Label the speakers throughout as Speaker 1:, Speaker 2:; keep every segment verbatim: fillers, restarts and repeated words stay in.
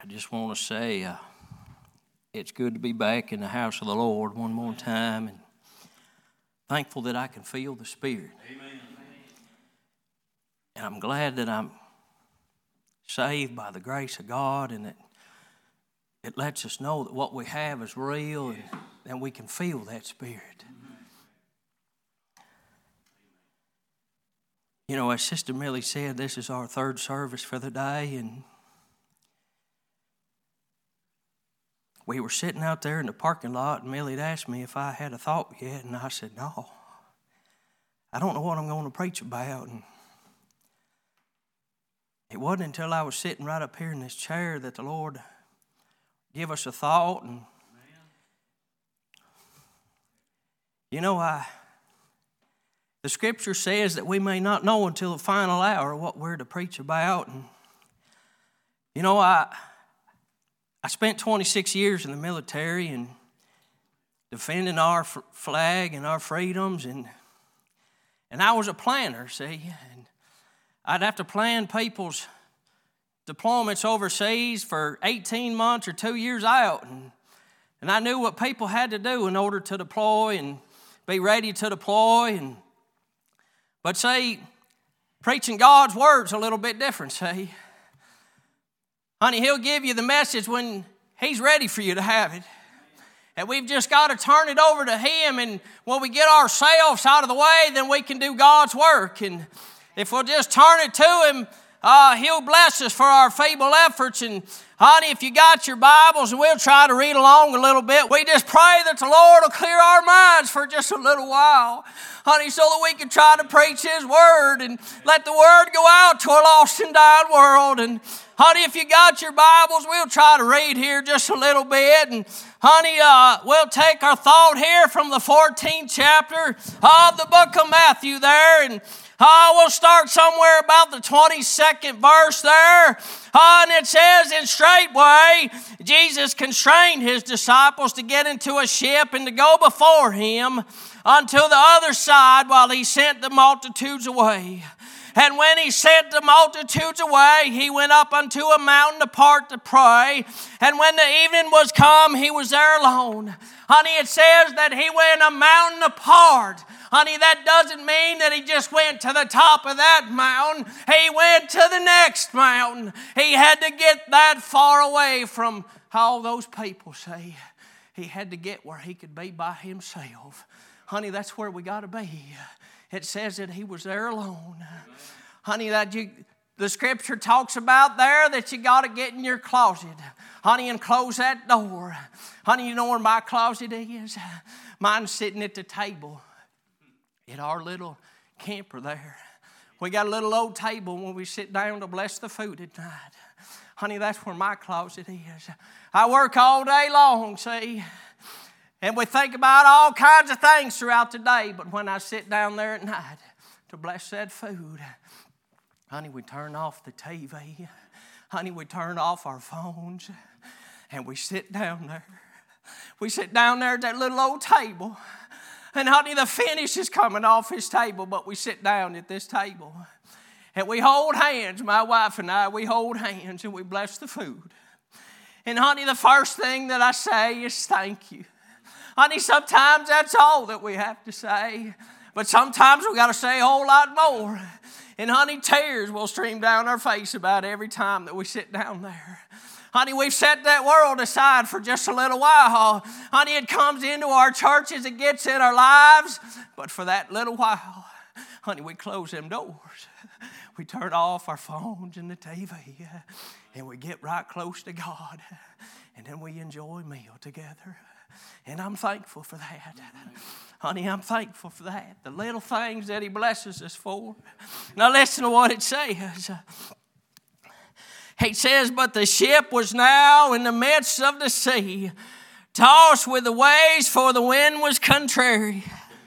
Speaker 1: I just want to say uh, it's good to be back in the house of the Lord one more time, and thankful that I can feel the Spirit. Amen. And I'm glad that I'm saved by the grace of God, and that it lets us know that what we have is real, and, and we can feel that Spirit. You know, as Sister Millie said, this is our third service for the day, and we were sitting out there in the parking lot, and Millie had asked me if I had a thought yet, and I said, no. I don't know what I'm going to preach about. And it wasn't until I was sitting right up here in this chair that the Lord gave us a thought. And you know, I the Scripture says that we may not know until the final hour what we're to preach about. And you know, I I spent twenty-six years in the military and defending our f- flag and our freedoms, and and I was a planner, see, and I'd have to plan people's deployments overseas for eighteen months or two years out, and and I knew what people had to do in order to deploy and be ready to deploy. And but see, preaching God's word's a little bit different, see. Honey, He'll give you the message when He's ready for you to have it. And we've just got to turn it over to Him. And when we get ourselves out of the way, then we can do God's work. And if we'll just turn it to Him, uh, He'll bless us for our feeble efforts. And honey, if you got your Bibles, and we'll try to read along a little bit, we just pray that the Lord will clear our minds for just a little while. Honey, so that we can try to preach His Word and let the Word go out to a lost and dying world. And honey, if you got your Bibles, we'll try to read here just a little bit. And honey, uh, we'll take our thought here from the fourteenth chapter of the book of Matthew there. And uh, we'll start somewhere about the twenty-second verse there. Uh, and it says, and straightway Jesus constrained His disciples to get into a ship and to go before Him unto the other side while He sent the multitudes away. And when He sent the multitudes away, He went up unto a mountain apart to pray. And when the evening was come, He was there alone. Honey, it says that He went a mountain apart. Honey, that doesn't mean that He just went to the top of that mountain. He went to the next mountain. He had to get that far away from all those people, say. He had to get where He could be by Himself. Honey, that's where we got to be. It says that He was there alone. Honey, that you, the Scripture talks about there that you got to get in your closet. Honey, and close that door. Honey, you know where my closet is? Mine's sitting at the table in our little camper there. We got a little old table when we sit down to bless the food at night. Honey, that's where my closet is. I work all day long, see. And we think about all kinds of things throughout the day. But when I sit down there at night to bless that food, honey, we turn off the T V. Honey, we turn off our phones. And we sit down there. We sit down there at that little old table. And honey, the finish is coming off His table. But we sit down at this table. And we hold hands, my wife and I, we hold hands and we bless the food. And honey, the first thing that I say is thank you. Honey, sometimes that's all that we have to say. But sometimes we got to say a whole lot more. And honey, tears will stream down our face about every time that we sit down there. Honey, we've set that world aside for just a little while. Honey, it comes into our churches, it gets in our lives. But for that little while, honey, we close them doors. We turn off our phones and the T V. And we get right close to God. And then we enjoy a meal together. And I'm thankful for that. Honey, I'm thankful for that. The little things that He blesses us for. Now listen to what it says. It says, but the ship was now in the midst of the sea, tossed with the waves, for the wind was contrary.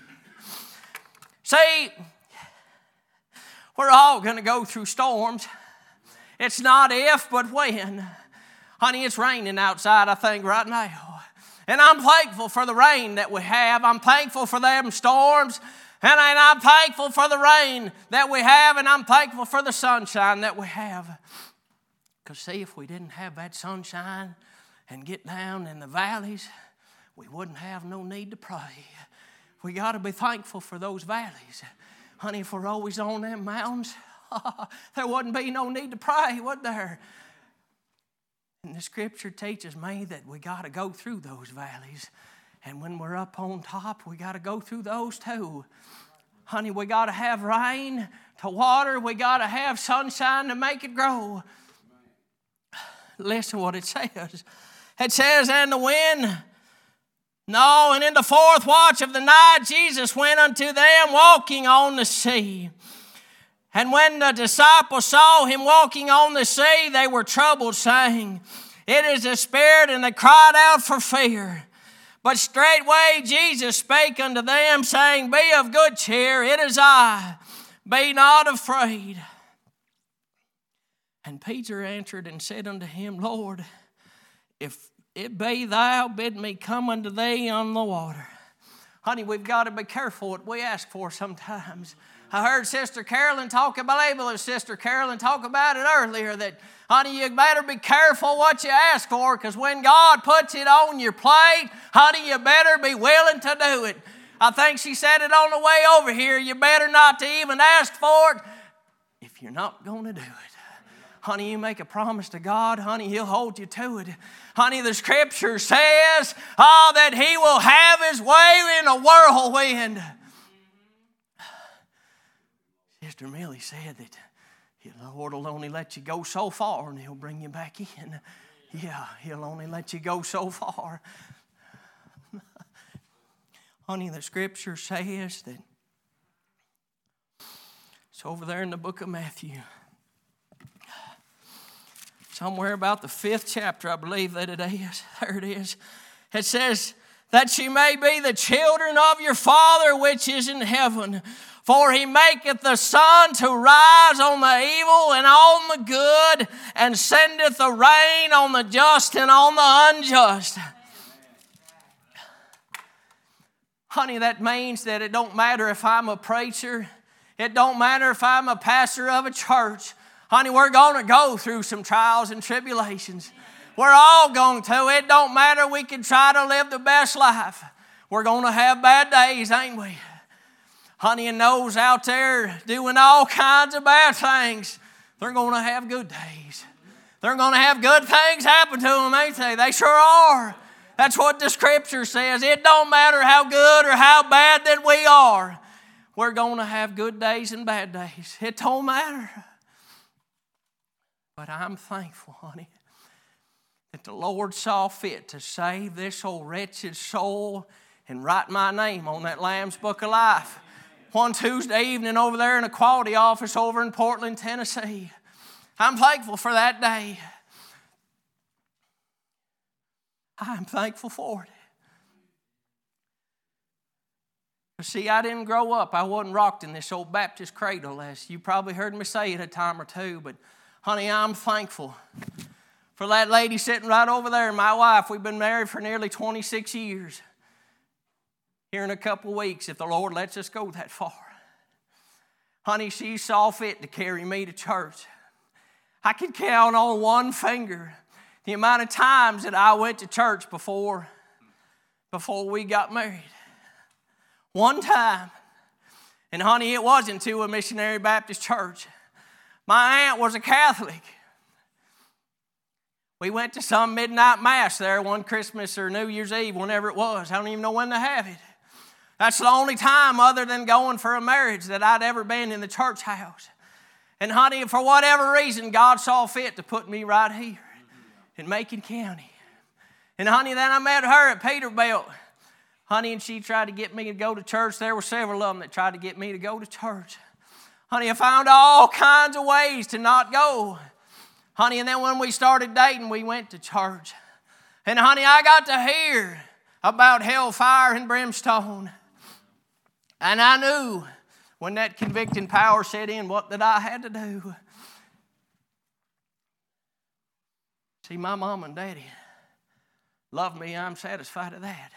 Speaker 1: See, we're all going to go through storms. It's not if, but when. Honey, it's raining outside, I think, right now. And I'm thankful for the rain that we have. I'm thankful for them storms. And I'm thankful for the rain that we have. And I'm thankful for the sunshine that we have. Because see, if we didn't have that sunshine and get down in the valleys, we wouldn't have no need to pray. We got to be thankful for those valleys. Honey, if we're always on them mountains, there wouldn't be no need to pray, would there? And the scripture teaches me that we got to go through those valleys. And when we're up on top, we got to go through those too. Honey, we got to have rain to water. We got to have sunshine to make it grow. Listen what it says. It says, and the wind, no, and in the fourth watch of the night, Jesus went unto them walking on the sea. And when the disciples saw him walking on the sea, they were troubled, saying, it is a spirit, and they cried out for fear. But straightway Jesus spake unto them, saying, be of good cheer, it is I, be not afraid. And Peter answered and said unto him, Lord, if it be thou, bid me come unto thee on the water. Honey, we've got to be careful what we ask for sometimes. I heard Sister Carolyn talk about, I believe Sister Carolyn talk about it earlier, that, honey, you better be careful what you ask for, because when God puts it on your plate, honey, you better be willing to do it. I think she said it on the way over here. You better not to even ask for it if you're not going to do it. Honey, you make a promise to God, honey, He'll hold you to it. Honey, the scripture says, oh, that He will have His way in a whirlwind. Sister Millie said that the Lord will only let you go so far and He'll bring you back in. Yeah, He'll only let you go so far. Honey, the scripture says that it's over there in the book of Matthew. Somewhere about the fifth chapter, I believe that it is. There it is. It says, that ye may be the children of your Father which is in heaven. For He maketh the sun to rise on the evil and on the good, and sendeth the rain on the just and on the unjust. Honey, that means that it don't matter if I'm a preacher. It don't matter if I'm a pastor of a church. Honey, we're going to go through some trials and tribulations. We're all going to. It don't matter. We can try to live the best life. We're going to have bad days, ain't we? Honey, and those out there doing all kinds of bad things, they're going to have good days. They're going to have good things happen to them, ain't they? They sure are. That's what the scripture says. It don't matter how good or how bad that we are. We're going to have good days and bad days. It don't matter. But I'm thankful, honey, that the Lord saw fit to save this old wretched soul and write my name on that Lamb's Book of Life. One Tuesday evening over there in a quality office over in Portland, Tennessee. I'm thankful for that day. I'm thankful for it. See, I didn't grow up. I wasn't rocked in this old Baptist cradle, as you probably heard me say it a time or two, but honey, I'm thankful for that lady sitting right over there, my wife. We've been married for nearly twenty-six years. Here in a couple of weeks, if the Lord lets us go that far. Honey, she saw fit to carry me to church. I can count on one finger the amount of times that I went to church before, before we got married. One time. And honey, it wasn't to a missionary Baptist church. My aunt was a Catholic. We went to some midnight mass there one Christmas or New Year's Eve, whenever it was. I don't even know when to have it. That's the only time other than going for a marriage that I'd ever been in the church house. And honey, for whatever reason, God saw fit to put me right here in Macon County. And honey, then I met her at Peterbilt. Honey, and she tried to get me to go to church. There were several of them that tried to get me to go to church. Honey, I found all kinds of ways to not go. Honey, and then when we started dating, we went to church. And honey, I got to hear about hellfire and brimstone. And I knew when that convicting power set in what that I had to do. See, my mom and daddy love me. I'm satisfied of that.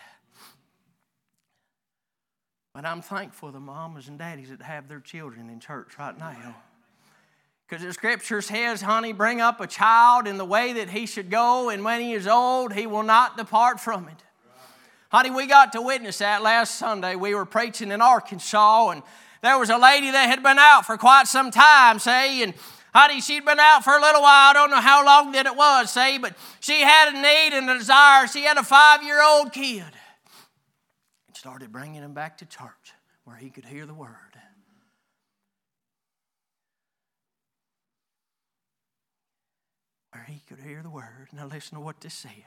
Speaker 1: But I'm thankful for the mamas and daddies that have their children in church right now. Because the Scripture says, honey, bring up a child in the way that he should go, and when he is old, he will not depart from it. Honey, we got to witness that last Sunday. We were preaching in Arkansas, and there was a lady that had been out for quite some time, say, and honey, she'd been out for a little while. I don't know how long that it was, say, but she had a need and a desire. She had a five-year-old kid. And started bringing him back to church where he could hear the word. Where he could hear the word. Now listen to what this says.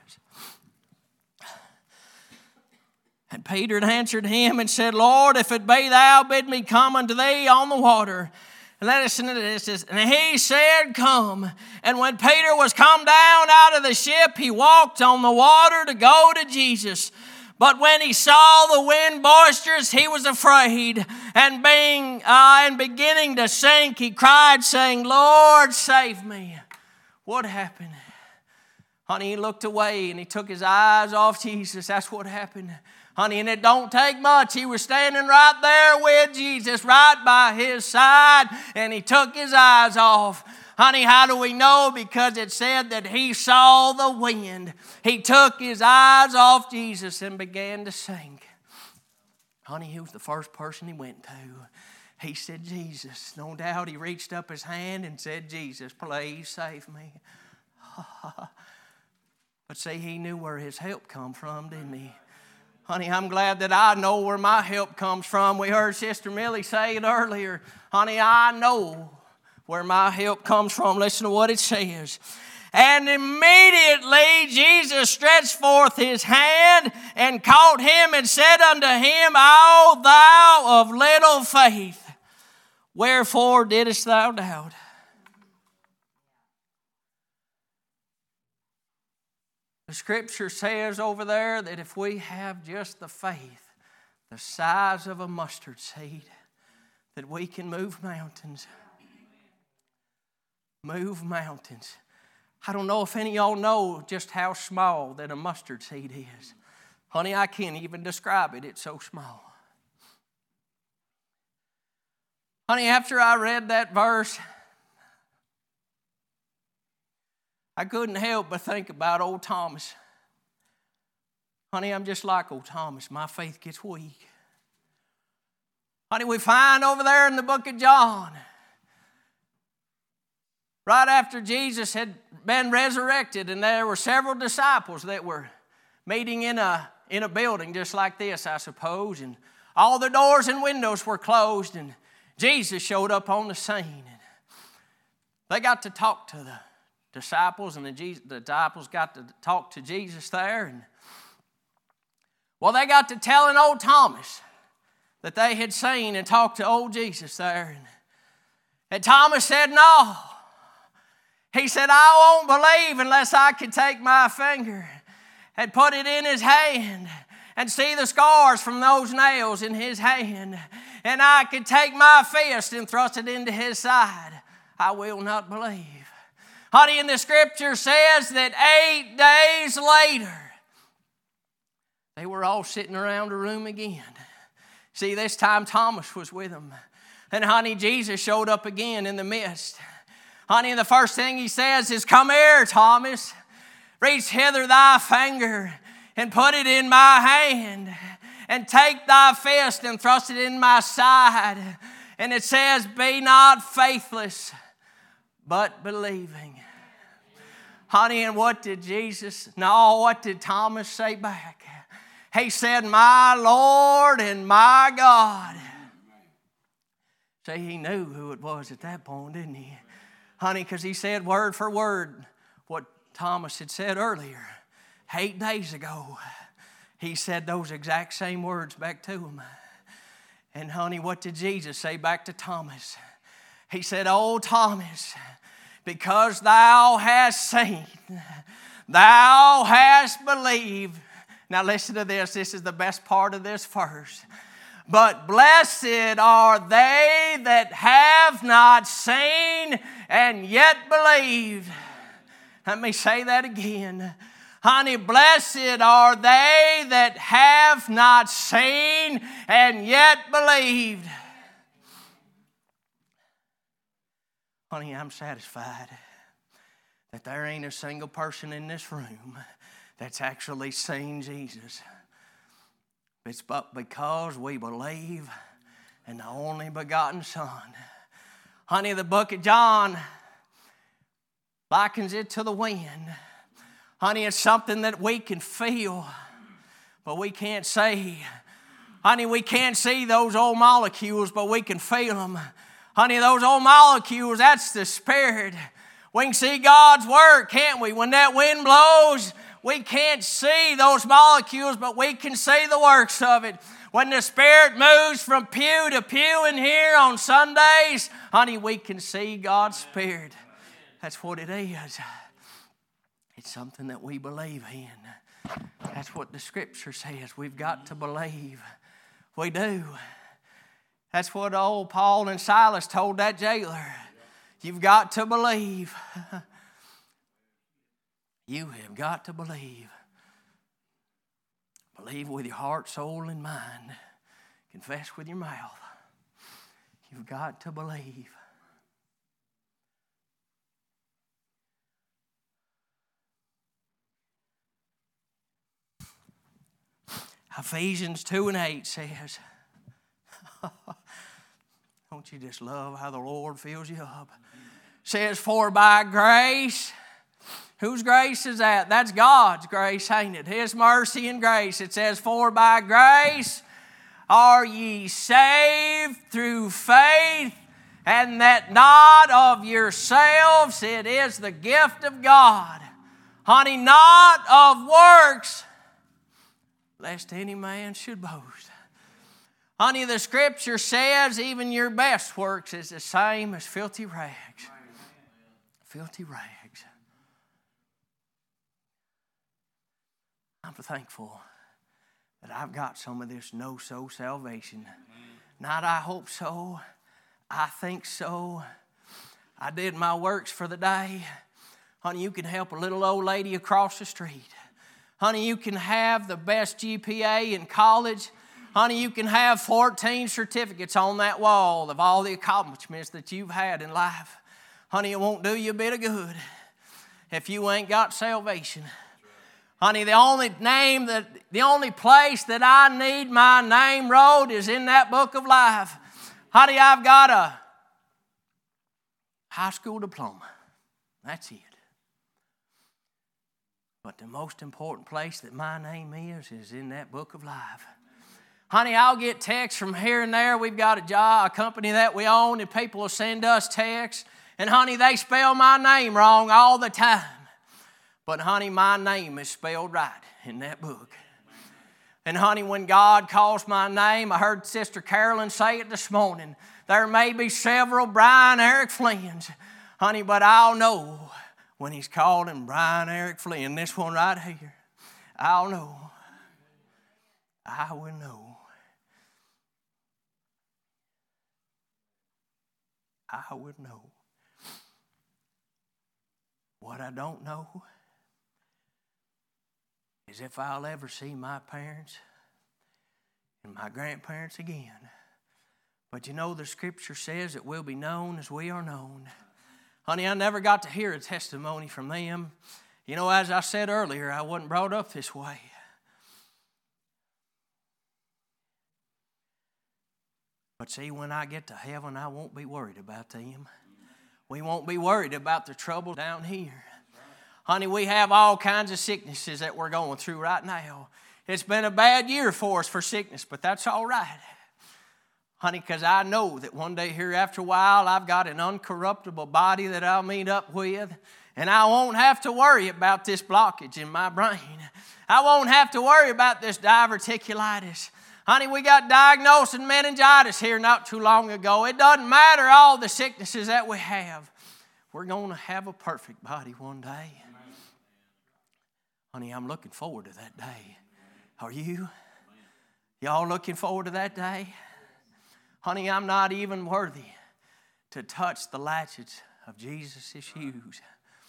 Speaker 1: And Peter answered him and said, Lord, if it be thou, bid me come unto thee on the water. And listen to this. And he said, come. And when Peter was come down out of the ship, he walked on the water to go to Jesus. But when he saw the wind boisterous, he was afraid. And being uh, and beginning to sink, he cried, saying, Lord, save me. What happened? Honey, he looked away and he took his eyes off Jesus. That's what happened. Honey, and it don't take much. He was standing right there with Jesus, right by his side, and he took his eyes off. Honey, how do we know? Because it said that he saw the wind. He took his eyes off Jesus and began to sink. Honey, he was the first person he went to. He said, Jesus. No doubt he reached up his hand and said, Jesus, please save me. But see, he knew where his help come from, didn't he? Honey, I'm glad that I know where my help comes from. We heard Sister Millie say it earlier. Honey, I know where my help comes from. Listen to what it says. And immediately Jesus stretched forth his hand and caught him and said unto him, O thou of little faith, wherefore didst thou doubt? The Scripture says over there that if we have just the faith, the size of a mustard seed, that we can move mountains. Move mountains. I don't know if any of y'all know just how small that a mustard seed is. Honey, I can't even describe it. It's so small. Honey, after I read that verse, I couldn't help but think about old Thomas. Honey, I'm just like old Thomas. My faith gets weak. Honey, we find over there in the book of John, right after Jesus had been resurrected, and there were several disciples that were meeting in a, in a building just like this, I suppose, and all the doors and windows were closed, and Jesus showed up on the scene. And they got to talk to the disciples, and the, Jesus, the disciples got to talk to Jesus there. And well, they got to telling old Thomas that they had seen and talked to old Jesus there. And, and Thomas said, no. He said, I won't believe unless I can take my finger and put it in his hand and see the scars from those nails in his hand. And I could take my fist and thrust it into his side. I will not believe. Honey, and the Scripture says that eight days later, they were all sitting around a room again. See, this time Thomas was with them. And honey, Jesus showed up again in the midst. Honey, and the first thing he says is, come here, Thomas. Reach hither thy finger and put it in my hand. And take thy fist and thrust it in my side. And it says, be not faithless, but believing. Honey, and what did Jesus, no, what did Thomas say back? He said, my Lord and my God. See, he knew who it was at that point, didn't he? Honey, because he said word for word what Thomas had said earlier. Eight days ago, he said those exact same words back to him. And honey, what did Jesus say back to Thomas? He said, oh, Thomas, because thou hast seen, thou hast believed. Now listen to this. This is the best part of this verse. But blessed are they that have not seen and yet believed. Let me say that again. Honey, blessed are they that have not seen and yet believed. Honey, I'm satisfied that there ain't a single person in this room that's actually seen Jesus. It's but because we believe in the only begotten Son. Honey, the book of John likens it to the wind. Honey, it's something that we can feel, but we can't see. Honey, we can't see those old molecules, but we can feel them. Honey, those old molecules, that's the Spirit. We can see God's work, can't we? When that wind blows, we can't see those molecules, but we can see the works of it. When the Spirit moves from pew to pew in here on Sundays, honey, we can see God's Spirit. That's what it is. It's something that we believe in. That's what the Scripture says. We've got to believe. We do. That's what old Paul and Silas told that jailer. You've got to believe. You have got to believe. Believe with your heart, soul, and mind. Confess with your mouth. You've got to believe. Ephesians two and eight says, don't you just love how the Lord fills you up? Says, for by grace, whose grace is that? That's God's grace, ain't it? His mercy and grace. It says, for by grace are ye saved through faith, and that not of yourselves, it is the gift of God. Honey, not of works, lest any man should boast. Honey, the Scripture says even your best works is the same as filthy rags. Filthy rags. I'm thankful that I've got some of this no-so salvation. Not I hope so, I think so. I did my works for the day. Honey, you can help a little old lady across the street. Honey, you can have the best G P A in college. Honey, you can have fourteen certificates on that wall of all the accomplishments that you've had in life. Honey, it won't do you a bit of good if you ain't got salvation. Honey, the only name that, the only place that I need my name wrote is in that book of life. Honey, I've got a high school diploma. That's it. But the most important place that my name is, is in that book of life. Honey, I'll get texts from here and there. We've got a job, a company that we own, and people will send us texts. And honey, they spell my name wrong all the time. But honey, my name is spelled right in that book. And honey, when God calls my name, I heard Sister Carolyn say it this morning, there may be several Brian Eric Flynn's. Honey, but I'll know when He's calling Brian Eric Flynn, this one right here. I'll know. I will know. I would know. What I don't know is if I'll ever see my parents and my grandparents again. But you know, the Scripture says that we'll be known as we are known. Honey, I never got to hear a testimony from them. You know, as I said earlier, I wasn't brought up this way. But see, when I get to heaven, I won't be worried about them. We won't be worried about the trouble down here. Honey, we have all kinds of sicknesses that we're going through right now. It's been a bad year for us for sickness, but that's all right. Honey, because I know that one day here after a while, I've got an uncorruptible body that I'll meet up with, and I won't have to worry about this blockage in my brain. I won't have to worry about this diverticulitis. Honey, we got diagnosed with meningitis here not too long ago. It doesn't matter all the sicknesses that we have. We're going to have a perfect body one day. Honey, I'm looking forward to that day. Are you? Y'all looking forward to that day? Honey, I'm not even worthy to touch the latchets of Jesus' shoes.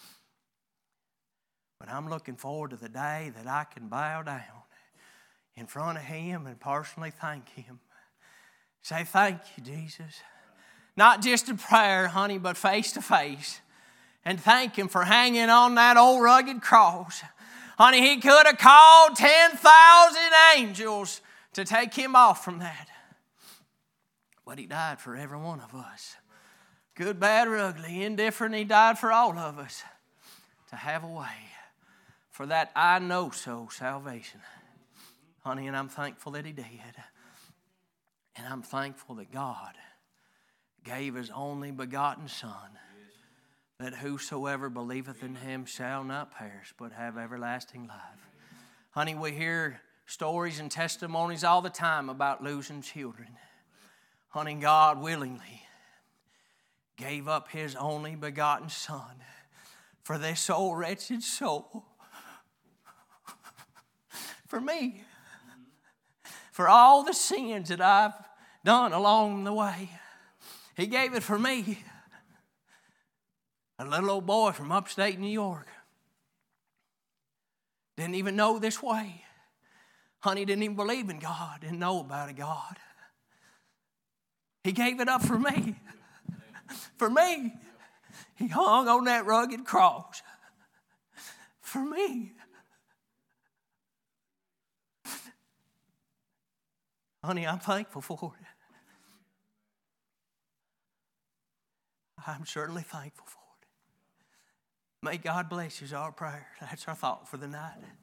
Speaker 1: But I'm looking forward to the day that I can bow down in front of Him and personally thank Him. Say, thank you, Jesus. not just in prayer, honey, but face to face, and thank Him for hanging on that old rugged cross. Honey, He could have called ten thousand angels to take Him off from that. But He died for every one of us. Good, bad, or ugly, indifferent, He died for all of us to have a way for that I know so salvation. Honey, and I'm thankful that He did. And I'm thankful that God gave His only begotten Son, that whosoever believeth in Him shall not perish, but have everlasting life. Honey, we hear stories and testimonies all the time about losing children. Honey, God willingly gave up His only begotten Son for this old wretched soul. For me. For all the sins that I've done along the way. He gave it for me. A little old boy from upstate New York. Didn't even know this way. Honey, didn't even believe in God. Didn't know about a God. He gave it up for me. For me. He hung on that rugged cross. For me. Honey, I'm thankful for it. I'm certainly thankful for it. May God bless you is our prayer. That's our thought for the night.